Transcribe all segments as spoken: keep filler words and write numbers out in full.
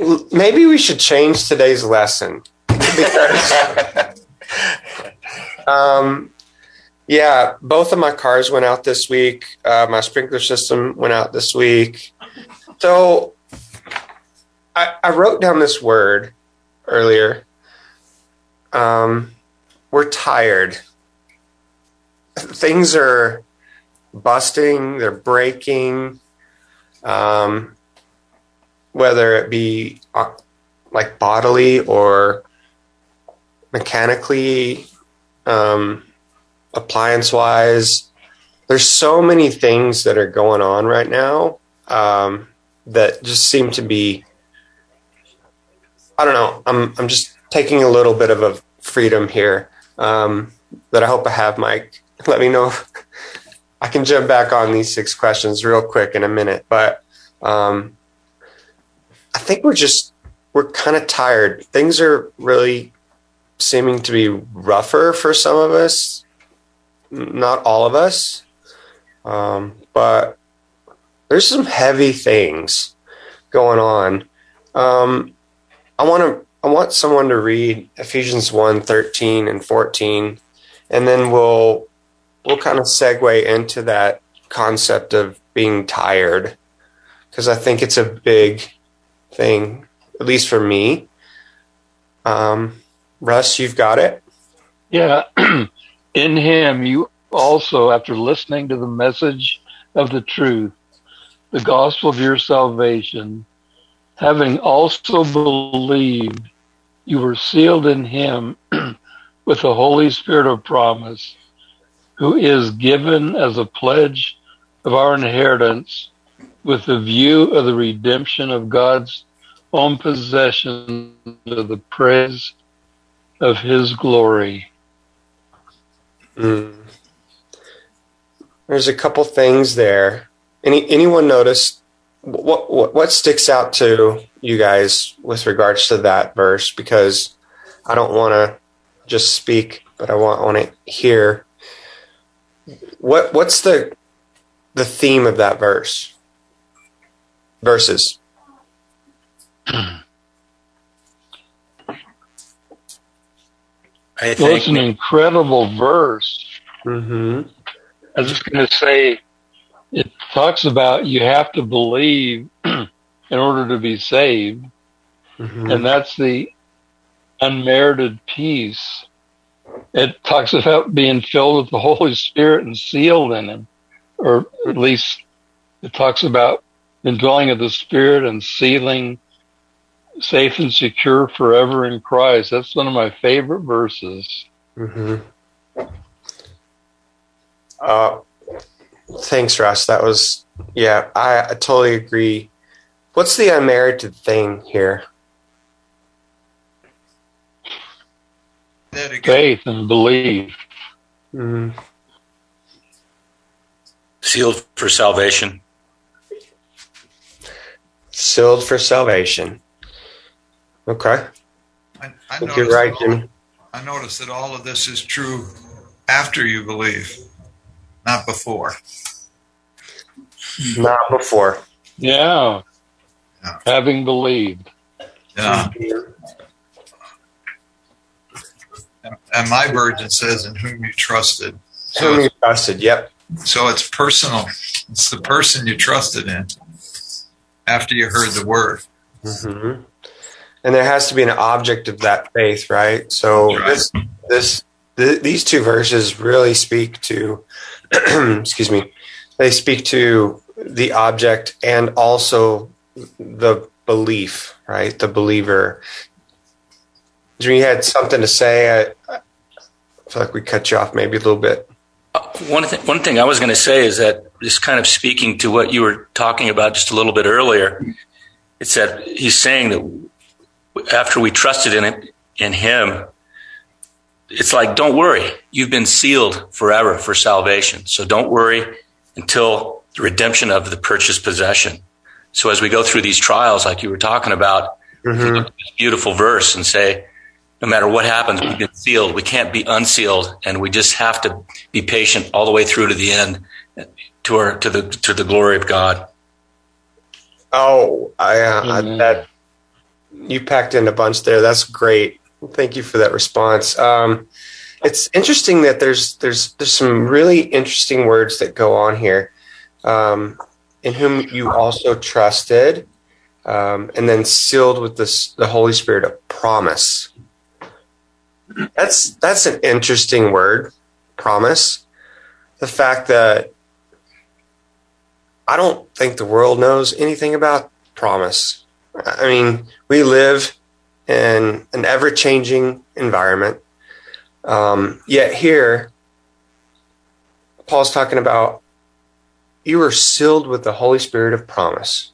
maybe we should change today's lesson. Because, um, yeah, both of my cars went out this week. Uh, my sprinkler system went out this week. So I, I wrote down this word earlier. Um, we're tired. Things are busting, they're breaking, um, whether it be uh, like bodily or mechanically, um, appliance-wise. There's so many things that are going on right now um, that just seem to be, I don't know, I'm I'm just taking a little bit of a freedom here um, that I hope I have, Mike. Let me know. I can jump back on these six questions real quick in a minute, but um, I think we're just, we're kind of tired. Things are really seeming to be rougher for some of us, not all of us, um, but there's some heavy things going on. Um, I want to, I want someone to read Ephesians one, thirteen and fourteen, and then we'll, we'll kind of segue into that concept of being tired, because I think it's a big thing, at least for me. Um, Russ, you've got it? Yeah. In him, you also, after listening to the message of the truth, the gospel of your salvation, having also believed, you were sealed in him with the Holy Spirit of promise, who is given as a pledge of our inheritance with the view of the redemption of God's own possession to the praise of his glory. Mm. There's a couple things there. Any anyone notice what, what what sticks out to you guys with regards to that verse? Because I don't want to just speak, but I want want to hear. What what's the the theme of that verse? Verses. I think well, it's an incredible verse. Mm-hmm. I was just going to say, it talks about you have to believe in order to be saved, mm-hmm. and that's the unmerited peace. It talks about being filled with the Holy Spirit and sealed in him, or at least it talks about indwelling of the Spirit and sealing, safe and secure forever in Christ. That's one of my favorite verses. Mm-hmm. Uh, thanks, Russ. That was, yeah, I, I totally agree. What's the unmerited thing here? Faith and belief. Mm-hmm. Sealed for salvation. Sealed for salvation. Okay. I, I think you're right, Jimmy. I notice that all of this is true after you believe, not before. Not before. Yeah. yeah. Having believed. Yeah. And my version says, in whom you trusted. So whom you trusted, yep. So it's personal. It's the person you trusted in after you heard the word. Mm-hmm. And there has to be an object of that faith, right? So right. this, this, th- these two verses really speak to, excuse me, they speak to the object and also the belief, right? The believer. Jimmy, you had something to say. I, I feel like we cut you off maybe a little bit. Uh, one, th- one thing I was going to say is that just kind of speaking to what you were talking about just a little bit earlier, it's that he's saying that after we trusted in it, in him, it's like, don't worry. You've been sealed forever for salvation. So don't worry until the redemption of the purchased possession. So as we go through these trials, like you were talking about, mm-hmm. we look at this beautiful verse and say, no matter what happens, we've been sealed. We can't be unsealed, and we just have to be patient all the way through to the end, to our to the to the glory of God. Oh, I, uh, I that you packed in a bunch there. That's great. Thank you for that response. Um, it's interesting that there's there's there's some really interesting words that go on here. Um, in whom you also trusted, um, and then sealed with this, the Holy Spirit of promise. That's that's an interesting word, promise. The fact that I don't think the world knows anything about promise. I mean, we live in an ever-changing environment. Um, yet here, Paul's talking about you are sealed with the Holy Spirit of promise.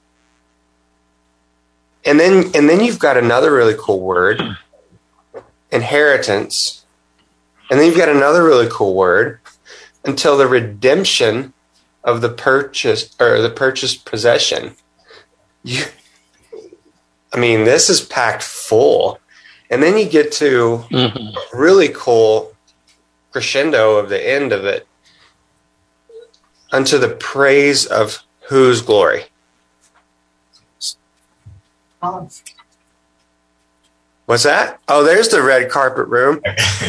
And then and then you've got another really cool word, inheritance. And then you've got another really cool word, until the redemption of the purchase or the purchased possession. You, I mean, this is packed full. And then you get to mm-hmm. a really cool crescendo of the end of it. Unto the praise of whose glory? Oh. What's that? Oh, there's the red carpet room.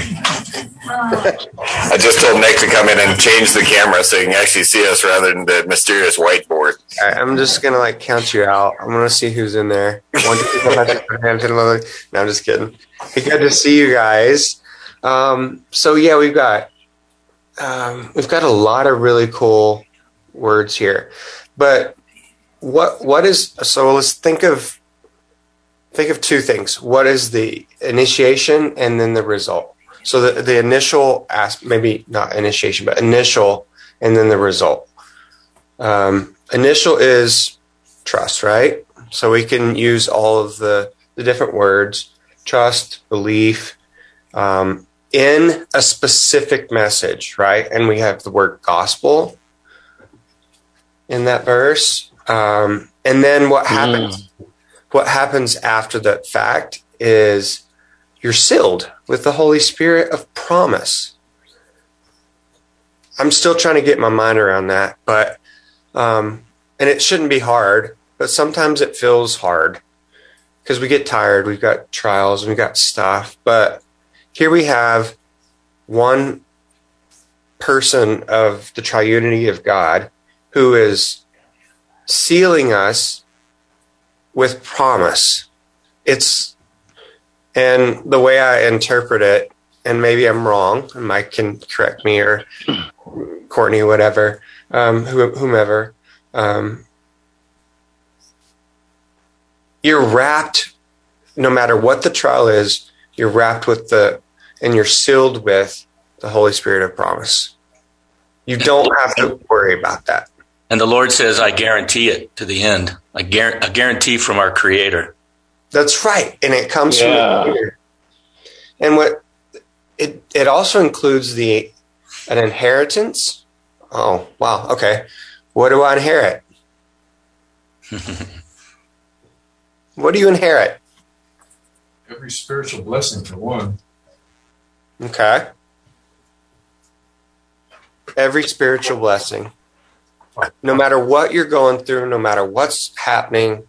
I just told Nick to come in and change the camera so you can actually see us rather than the mysterious whiteboard. All right, I'm just going to like count you out. I'm going to see who's in there. One, two, three, four, five, six, seven, eight, no, I'm just kidding. Good to see you guys. Um, so yeah, we've got um, we've got a lot of really cool words here. But what what is so? Let's think of. Think of two things. What is the initiation and then the result? So the, the initial, ask, maybe not initiation, but initial and then the result. Um, initial is trust, right? So we can use all of the, the different words, trust, belief, um, in a specific message, right? And we have the word gospel in that verse. Um, and then what happens? Mm. What happens after the fact is you're sealed with the Holy Spirit of promise. I'm still trying to get my mind around that, but um, and it shouldn't be hard, but sometimes it feels hard because we get tired. We've got trials and we've got stuff, but here we have one person of the triunity of God who is sealing us with promise. It's, and the way I interpret it, and maybe I'm wrong, and Mike can correct me, or Courtney, whatever, um, whomever, um, you're wrapped, no matter what the trial is, you're wrapped with the, and you're sealed with the Holy Spirit of promise. You don't have to worry about that. And the Lord says, I guarantee it to the end. A, guar- a guarantee from our Creator. That's right. And it comes yeah. from the Creator. And what it it also includes the an inheritance. Oh, wow. Okay. What do I inherit? What do you inherit? Every spiritual blessing for one. Okay. Every spiritual blessing. No matter what you're going through, no matter what's happening,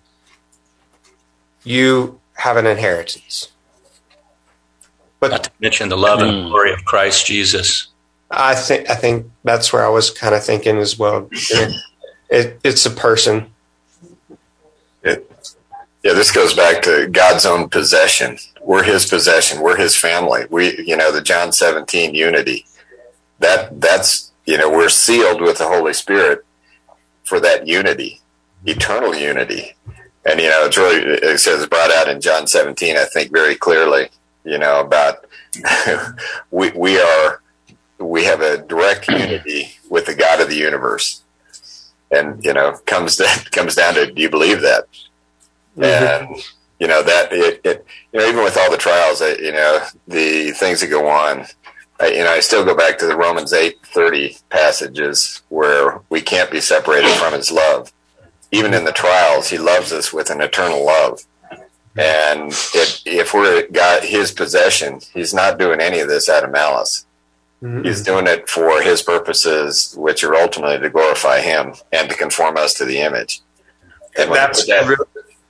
you have an inheritance. But not to mention the love and glory of Christ Jesus. I think I think that's where I was kind of thinking as well. It, it, it's a person. It, yeah, this goes back to God's own possession. We're His possession. We're His family. We, you know, the John seventeen unity. That that's you know, we're sealed with the Holy Spirit for that unity, eternal unity. And, you know, it's really, it says brought out in John seventeen, I think very clearly, you know, about we, we are, we have a direct unity with the God of the universe. And, you know, comes to, comes down to, do you believe that? Mm-hmm. And, you know, that it, it, you know, even with all the trials, you know, the things that go on, I, you know, I still go back to the Romans eight thirty passages where we can't be separated from His love. Even in the trials, He loves us with an eternal love. And if, if we're got His possession, He's not doing any of this out of malice. Mm-hmm. He's doing it for His purposes, which are ultimately to glorify Him and to conform us to the image. And that's that, really,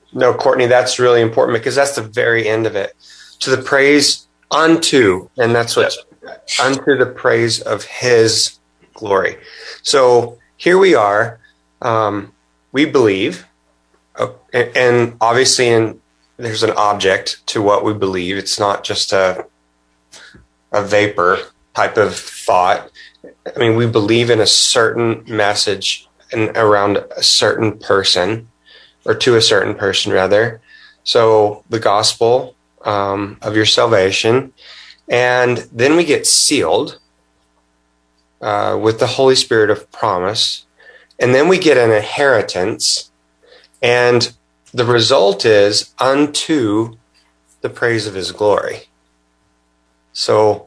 No, Courtney, that's really important because that's the very end of it. To the praise unto, and that's what unto the praise of his glory. So here we are. Um, we believe, uh, and, and obviously in, there's an object to what we believe. It's not just a, a vapor type of thought. I mean, we believe in a certain message and around a certain person, or to a certain person rather. So the gospel um, of your salvation. And then we get sealed uh, with the Holy Spirit of promise. And then we get an inheritance. And the result is unto the praise of his glory. So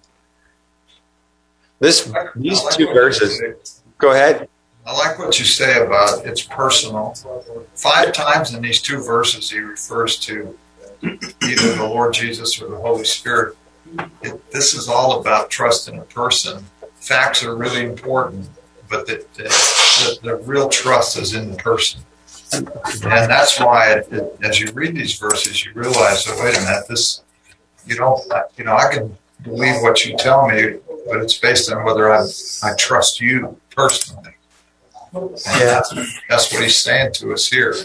this these two verses, go ahead. I like what you say about it's personal. Five times in these two verses, he refers to either the Lord Jesus or the Holy Spirit. It, this is all about trust in a person. Facts are really important, but the, the, the, the real trust is in the person. And that's why, it, it, as you read these verses, you realize, oh, wait a minute, this, you don't, you know, I can believe what you tell me, but it's based on whether I, I trust you personally. Yeah, that's what he's saying to us here.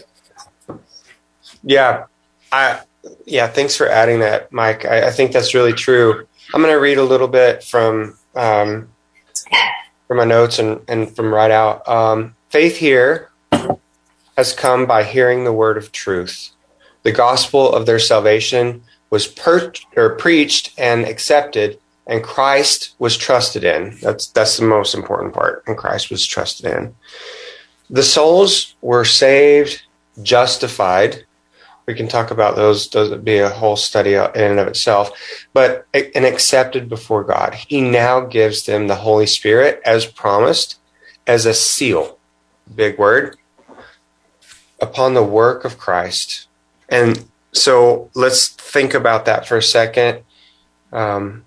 Yeah, I yeah. Thanks for adding that, Mike. I, I think that's really true. I'm going to read a little bit from um, from my notes and, and from right out. Um, Faith here has come by hearing the word of truth. The gospel of their salvation was per- or preached and accepted, and Christ was trusted in. That's that's the most important part. And Christ was trusted in. The souls were saved, justified. We can talk about those. Those would be a whole study in and of itself. But and accepted before God. He now gives them the Holy Spirit as promised, as a seal. Big word. Upon the work of Christ. And so let's think about that for a second. Um,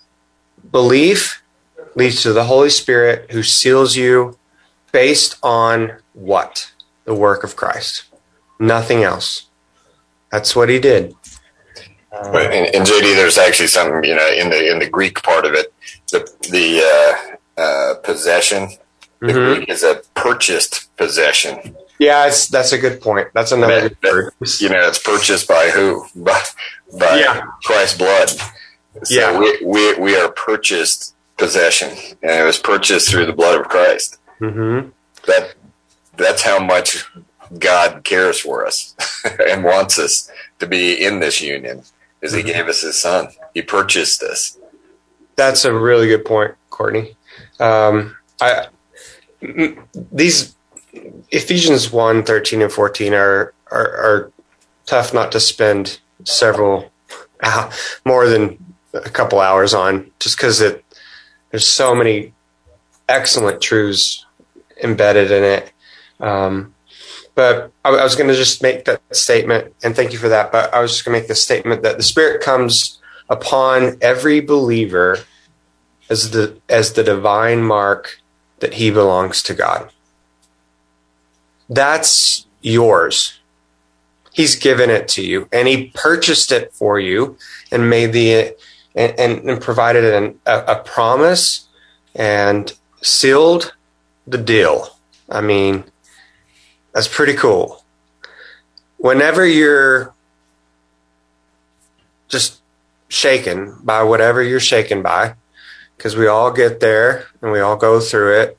Belief leads to the Holy Spirit who seals you based on what? The work of Christ. Nothing else. That's what he did. Uh, but in, in J D, there's actually some, you know, in the in the Greek part of it, the the uh, uh, possession, the mm-hmm. Greek is a purchased possession. Yeah, it's, that's a good point. That's another that, good word. That, you know, it's purchased by who? By, by yeah. Christ's blood. So yeah. we, we we are purchased possession, and it was purchased through the blood of Christ. Mm-hmm. That that's how much God cares for us and wants us to be in this union, is mm-hmm. He gave us His Son. He purchased us. That's a really good point, Courtney. Um, I these Ephesians one, thirteen and fourteen are, are are tough not to spend several uh, more than a couple hours on, just because it there's so many excellent truths embedded in it. Um, but I, I was going to just make that statement, and thank you for that. But I was just going to make the statement that the Spirit comes upon every believer as the as the divine mark that he belongs to God. That's yours. He's given it to you, and he purchased it for you, and made the and, and, and provided an, a, a promise and sealed the deal. I mean, that's pretty cool. Whenever you're just shaken by whatever you're shaken by, because we all get there and we all go through it,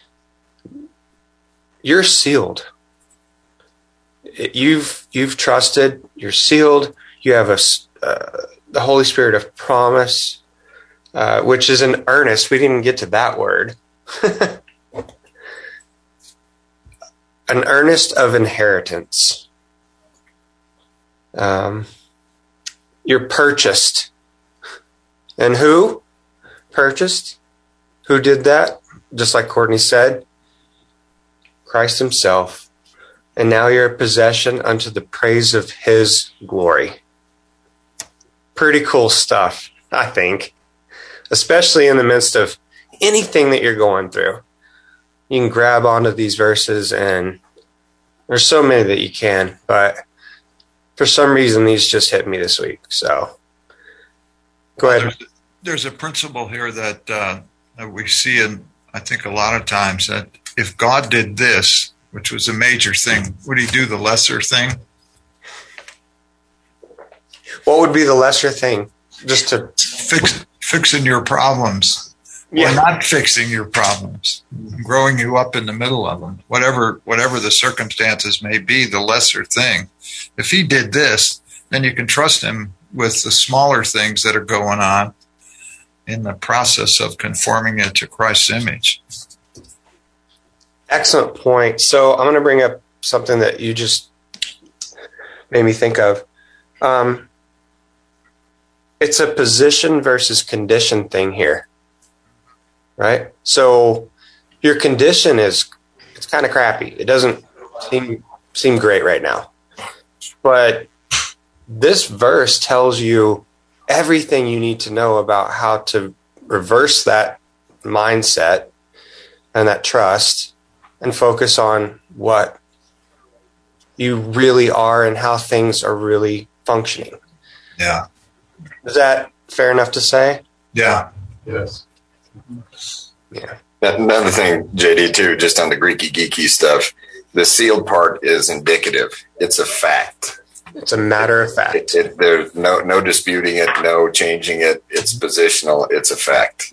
you're sealed. You've you've trusted. You're sealed. You have a uh, the Holy Spirit of promise, uh, which is an earnest. We didn't get to that word. An earnest of inheritance. Um, you're purchased. And who purchased? Who did that? Just like Courtney said, Christ himself. And now you're a possession unto the praise of his glory. Pretty cool stuff, I think. Especially in the midst of anything that you're going through. You can grab onto these verses, and there's so many that you can, but for some reason, these just hit me this week. So go ahead. There's, there's a principle here that, uh, that we see in, I think, a lot of times, that if God did this, which was a major thing, would he do the lesser thing? What would be the lesser thing? Just to Fix, fixing your problems. Yeah. Or not fixing your problems, growing you up in the middle of them, whatever whatever the circumstances may be, the lesser thing. If he did this, then you can trust him with the smaller things that are going on in the process of conforming it to Christ's image. Excellent point. So I'm going to bring up something that you just made me think of. Um, it's a position versus condition thing here. Right? So your condition is, it's kind of crappy. It doesn't seem seem great right now. But this verse tells you everything you need to know about how to reverse that mindset and that trust and focus on what you really are and how things are really functioning. Yeah. Is that fair enough to say? Yeah. Yes. Yeah. Another thing, J D, too, just on the Greeky geeky stuff, the sealed part is indicative. It's a fact. It's a matter of fact. It, it, there's no no disputing it, no changing it. It's positional. It's a fact.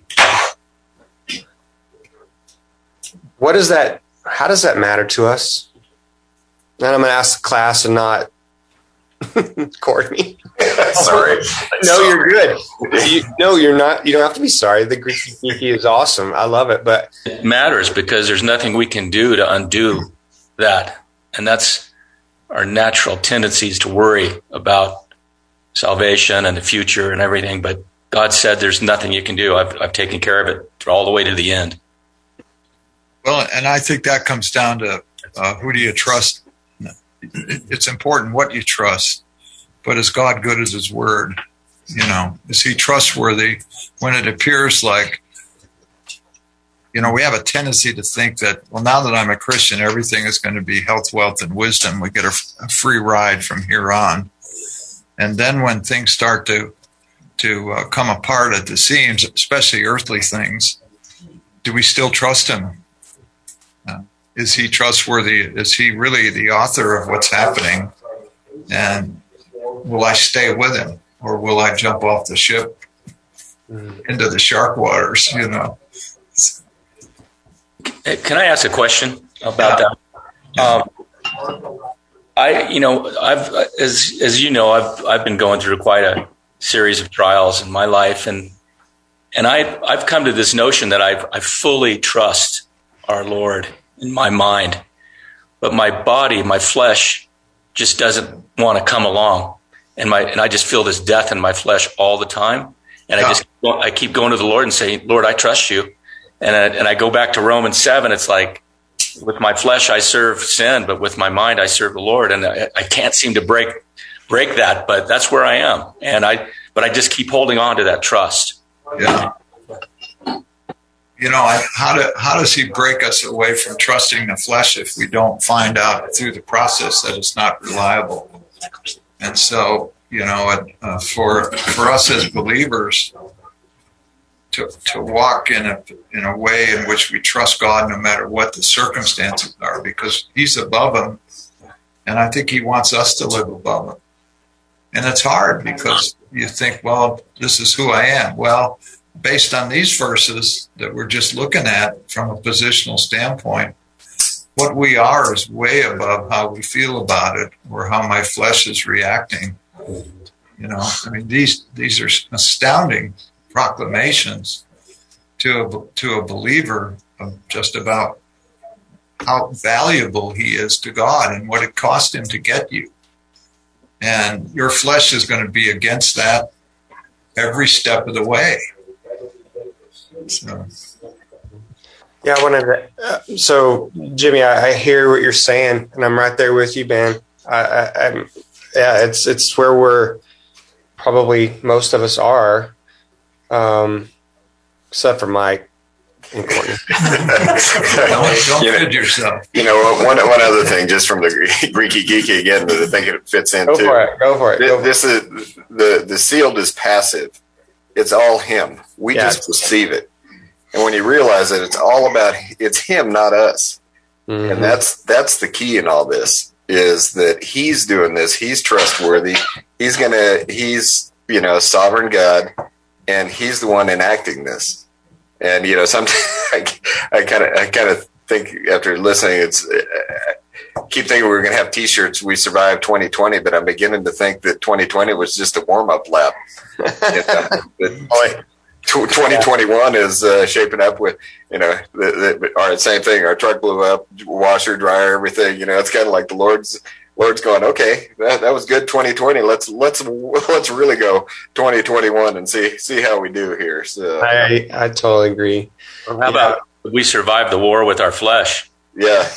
What does that, how does that matter to us? And I'm going to ask the class and not Courtney. Sorry. No, you're good. You, no, you're not. You don't have to be sorry. The Greeky geeky is awesome. I love it. But it matters because there's nothing we can do to undo that. And that's our natural tendencies to worry about salvation and the future and everything. But God said there's nothing you can do. I've, I've taken care of it all the way to the end. Well, and I think that comes down to uh, who do you trust? It's important what you trust, but is God good as his word? You know, is he trustworthy when it appears like, you know, we have a tendency to think that, well, now that I'm a Christian, everything is going to be health, wealth, and wisdom. We get a, a free ride from here on. And then when things start to, to uh, come apart at the seams, especially earthly things, do we still trust him? Uh, Is he trustworthy? Is he really the author of what's happening? And will I stay with him, or will I jump off the ship into the shark waters? You know. Can I ask a question about Yeah. that? Um, I, you know, I've as as you know, I've I've been going through quite a series of trials in my life, and and I I've come to this notion that I I fully trust our Lord in my mind, but my body, my flesh, just doesn't want to come along, and my and I just feel this death in my flesh all the time, and Yeah. I just I keep going to the Lord and saying, Lord, I trust you, and I, and I go back to Romans seven. It's like, with my flesh I serve sin, but with my mind I serve the Lord, and I, I can't seem to break break that, but that's where I am, and I but I just keep holding on to that trust. Yeah. You know, I, how do, how does he break us away from trusting the flesh if we don't find out through the process that it's not reliable? And so, you know, uh, for for us as believers to to walk in a in a way in which we trust God no matter what the circumstances are, because he's above them, and I think he wants us to live above him. And it's hard because you think, well, this is who I am. Well, based on these verses that we're just looking at from a positional standpoint, what we are is way above how we feel about it or how my flesh is reacting. You know, I mean, these these are astounding proclamations to a, to a believer of just about how valuable he is to God and what it cost him to get you. And your flesh is going to be against that every step of the way. So. yeah, I wanted to. Uh, so, Jimmy, I, I hear what you're saying, and I'm right there with you, man. I, I, I'm, yeah, it's it's where we're probably most of us are, um, except for Mike. and Courtney. don't don't You know- kid yourself. You know, one one other thing, just from the Greeky Geeky again, that I think it fits in Go too. for it. Go for it. Go for This is the the sealed is passive. It's all him. We Yeah. just receive it, and when you realize that it's all about it's him, not us, it. Mhm. and that's that's the key in all this is that he's doing this. He's trustworthy. He's gonna. He's you know sovereign God, and he's the one enacting this. And you know, sometimes I kind of I kind of think after listening, it's. I keep thinking we were going to have T-shirts. We survived twenty twenty, but I'm beginning to think that twenty twenty was just a warm-up lap. And, uh, that twenty twenty-one is uh, shaping up with, you know, the, the, our same thing. Our truck blew up, washer, dryer, everything. You know, it's kind of like the Lord's Lord's going, okay, that, that was good twenty twenty. Let's let's let's really go twenty twenty-one and see see how we do here. So I I totally agree. How about we survive the war with our flesh? yeah.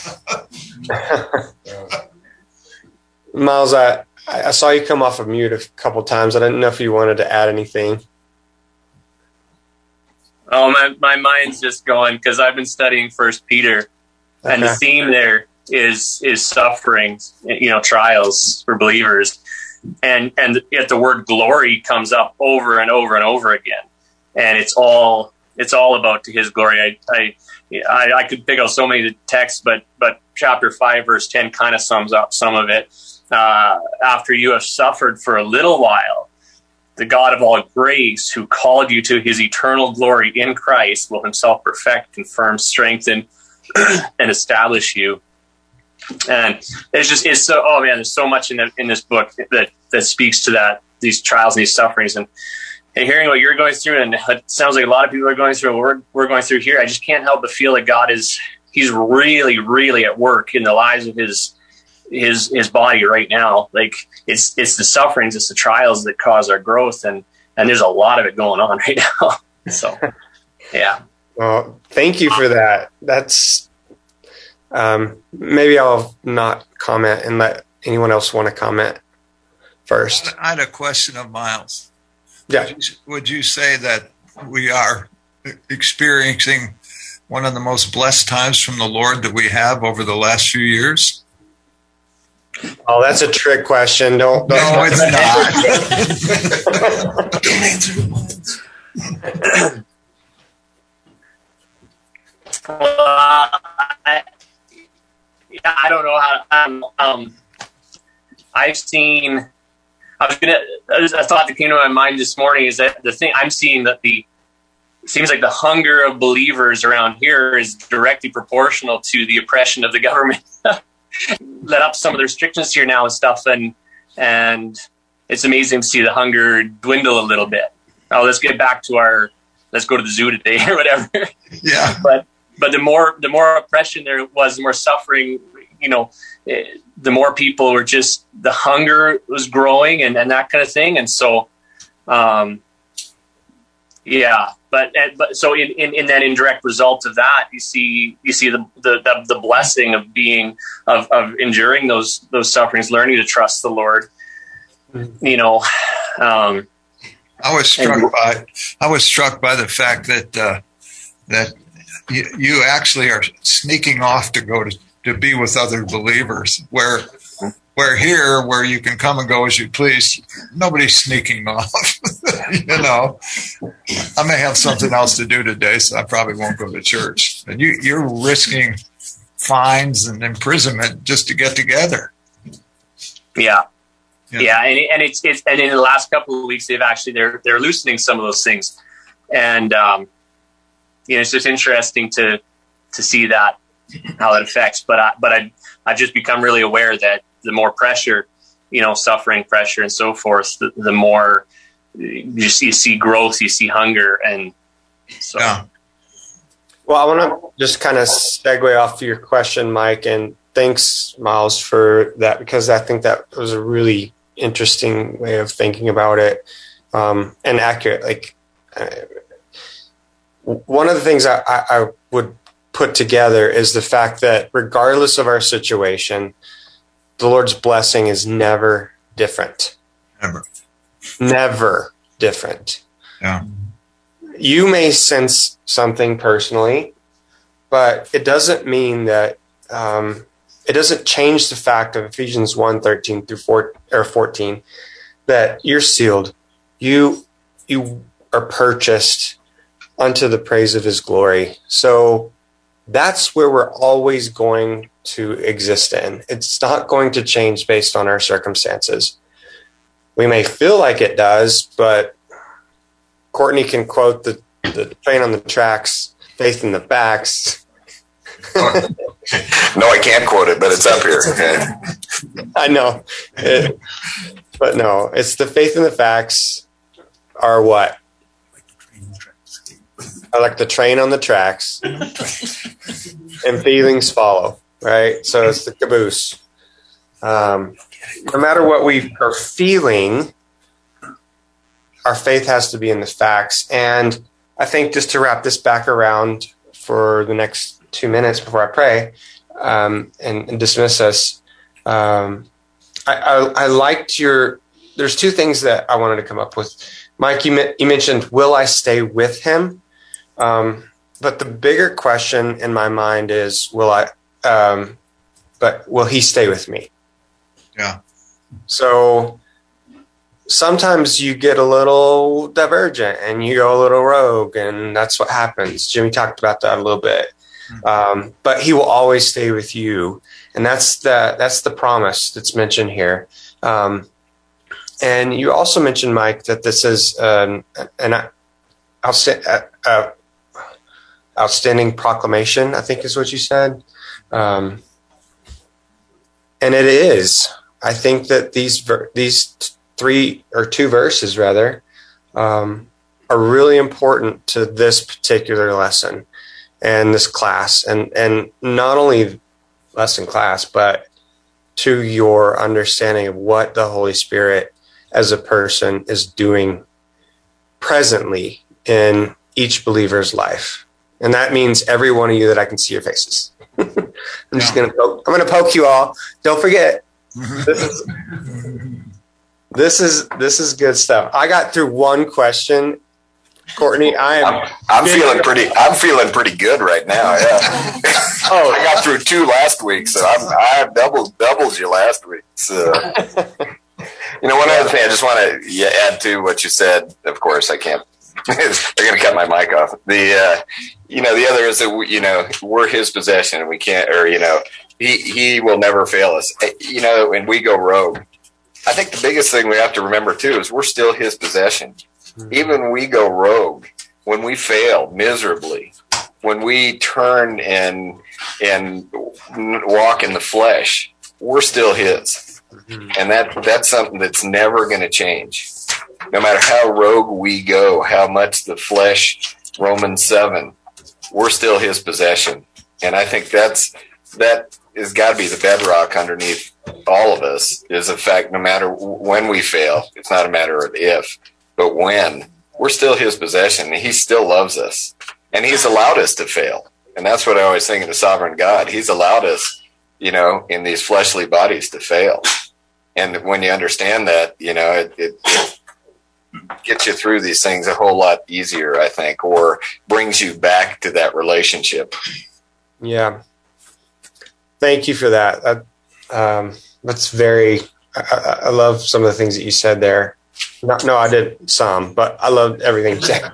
Miles, I I saw you come off of mute a couple times. I didn't know if you wanted to add anything. Oh, my, my mind's just going because I've been studying First Peter, and the Okay. theme there is is suffering, you know, trials for believers, and and yet the word glory comes up over and over and over again, and it's all it's all about to His glory. I I I, I could pick out so many texts, but but chapter five, verse ten, kind of sums up some of it. Uh, after you have suffered for a little while, the God of all grace, who called you to His eternal glory in Christ, will Himself perfect, confirm, strengthen, and establish you. And it's just it's so oh man, there's so much in the, in this book that that speaks to that these trials and these sufferings, and, and hearing what you're going through, and it sounds like a lot of people are going through what we're we're going through here. I just can't help but feel that God is He's really really at work in the lives of His. his his body right now. Like it's it's the sufferings, it's the trials that cause our growth, and and there's a lot of it going on right now. So yeah. Well, thank you for that. That's um, maybe I'll not comment and let anyone else want to comment first. I had a question of Miles. Yeah. Would you say that we are experiencing one of the most blessed times from the Lord that we have over the last few years? Oh, that's a trick question. Don't. don't No, it's not. Well, I, yeah, I don't know how. Um, um, I've seen. I was gonna. A thought that came to my mind this morning is that the thing I'm seeing that the it seems like the hunger of believers around here is directly proportional to the oppression of the government. Let up some of the restrictions here now and stuff, and and it's amazing to see the hunger dwindle a little bit. Oh, let's get back to our. Let's go to the zoo today or whatever. Yeah. But but the more the more oppression there was, the more suffering. You know, it, the more people were just the hunger was growing and, and that kind of thing. And so, um, yeah. But but so in, in, in that indirect result of that, you see you see the the, the, the blessing of being of, of enduring those those sufferings, learning to trust the Lord. You know. Um, I was struck by I was struck by the fact that uh, that you, you actually are sneaking off to go to, to be with other believers. Where where here, where you can come and go as you please, nobody's sneaking off. You know, I may have something else to do today, so I probably won't go to church. And you you're risking fines and imprisonment just to get together. yeah. Yeah. Yeah, and, and it's it's and in the last couple of weeks, they've actually they're they're loosening some of those things, and um, you know, it's just interesting to to see that how it affects. But I, but I I've just become really aware that the more pressure, you know, suffering, pressure, and so forth, the, the more you see, you see growth, you see hunger, and so. Yeah. Well, I want to just kind of segue off your question, Mike, and thanks, Miles, for that, because I think that was a really interesting way of thinking about it, um, and accurate. Like uh, one of the things I, I, I would put together is the fact that regardless of our situation, the Lord's blessing is never different. Never. Never different. Yeah. you may sense something personally, but it doesn't mean that um, it doesn't change the fact of Ephesians one thirteen through four, or fourteen that you're sealed. You you are purchased unto the praise of his glory. So that's where we're always going to exist in. It's not going to change based on our circumstances. We may feel like it does, but Courtney can quote the, the train on the tracks, faith in the facts. No, I can't quote it, but it's up here. I know. It, but no, it's the faith in the facts are what? I like the train on the tracks, and feelings follow, right? So it's the caboose. Um, no matter what we are feeling, our faith has to be in the facts. And I think just to wrap this back around for the next two minutes before I pray um, and, and dismiss us, um, I, I, I liked your, there's two things that I wanted to come up with. Mike, you, you mentioned, will I stay with him? Um, but the bigger question in my mind is, will I, um, but will he stay with me? Yeah. So sometimes you get a little divergent and you go a little rogue, and that's what happens. Jimmy talked about that a little bit. Um, but he will always stay with you. And that's the, that's the promise that's mentioned here. Um, and you also mentioned, Mike, that this is um, an outstanding, uh, outstanding proclamation, I think is what you said. Um, and it is. I think that these ver- these three or two verses, rather, um, are really important to this particular lesson and this class. And, and not only lesson class, but to your understanding of what the Holy Spirit as a person is doing presently in each believer's life. And that means every one of you that I can see your faces. I'm yeah. just going to poke, I'm going to poke you all. Don't forget. This is, this is, this is good stuff. I got through one question. Courtney, I am. I'm, I'm feeling pretty. I'm feeling pretty good right now. Yeah. Oh, I got through two last week, so I'm, I have doubled doubles you last week. So, you know, one other thing I just want to yeah, add to what you said. Of course, I can't. They're going to cut my mic off. The, uh, you know, the other is that we, you know, we're his possession, and we can't, or you know, he he will never fail us. You know, when we go rogue, I think the biggest thing we have to remember too is we're still his possession. Even when we go rogue, when we fail miserably, when we turn and and walk in the flesh, we're still his. And that that's something that's never going to change. No matter how rogue we go, how much the flesh, Romans seven, we're still his possession. And I think that's that has got to be the bedrock underneath all of us, is the fact no matter when we fail, it's not a matter of if, but when, we're still his possession, and he still loves us. And he's allowed us to fail. And that's what I always think of the sovereign God. He's allowed us, you know, in these fleshly bodies to fail. And when you understand that, you know, it, it, it gets you through these things a whole lot easier, I think, or brings you back to that relationship. Yeah. Thank you for that. That um, that's very, I, I love some of the things that you said there. No, no, I did some, but I loved everything you said.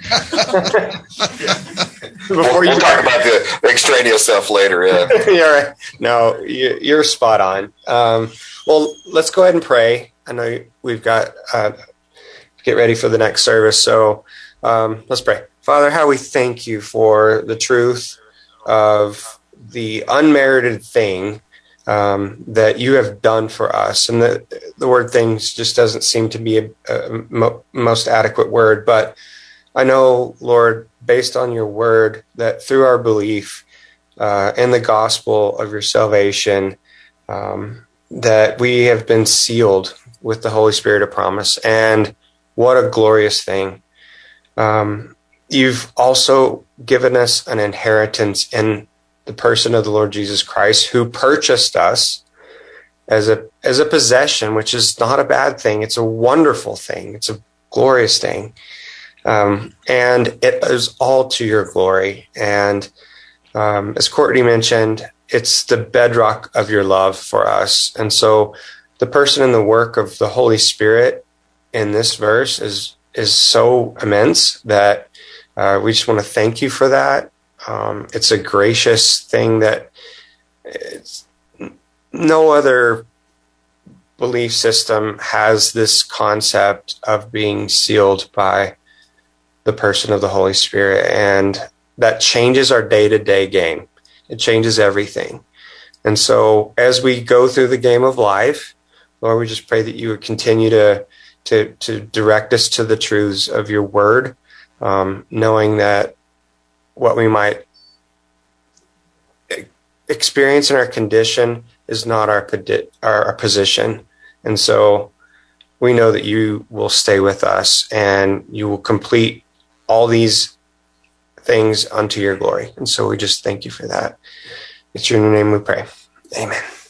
Before we'll, you we'll talk about the extraneous stuff later. Yeah, yeah, right. No, you, you're spot on. Um, well, let's go ahead and pray. I know we've got uh, get ready for the next service, so um, let's pray. Father, how we thank you for the truth of the unmerited thing Um, that you have done for us. And the, the word things just doesn't seem to be a, a mo- most adequate word. But I know, Lord, based on your word, that through our belief uh, in the gospel of your salvation, um, that we have been sealed with the Holy Spirit of promise. And what a glorious thing. Um, you've also given us an inheritance in the person of the Lord Jesus Christ, who purchased us as a as a possession, which is not a bad thing. It's a wonderful thing. It's a glorious thing. Um, and it is all to your glory. And um, as Courtney mentioned, it's the bedrock of your love for us. And so the person and the work of the Holy Spirit in this verse is is so immense that uh, we just want to thank you for that. Um, it's a gracious thing that it's, no other belief system has this concept of being sealed by the person of the Holy Spirit, and that changes our day-to-day game. It changes everything. And so as we go through the game of life, Lord, we just pray that you would continue to to, to direct us to the truths of your word, um, knowing that what we might experience in our condition is not our, our, our position. And so we know that you will stay with us and you will complete all these things unto your glory. And so we just thank you for that. It's in your name we pray. Amen.